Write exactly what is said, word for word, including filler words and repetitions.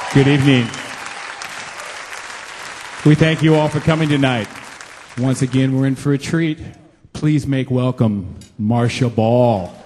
Good evening. We thank you all for coming tonight. Once again, we're in for a treat. Please make welcome Marcia Ball.